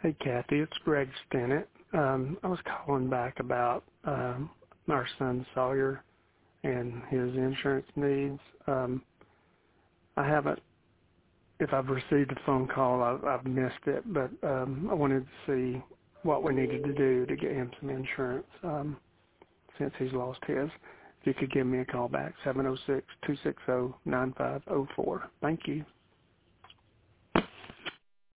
Hey, Kathy, it's Greg Stennett. I was calling back about our son Sawyer and his insurance needs. I haven't, if I've received a phone call, I've missed it, but I wanted to see what we needed to do to get him some insurance since he's lost his. If you could give me a call back, 706-260-9504. Thank you.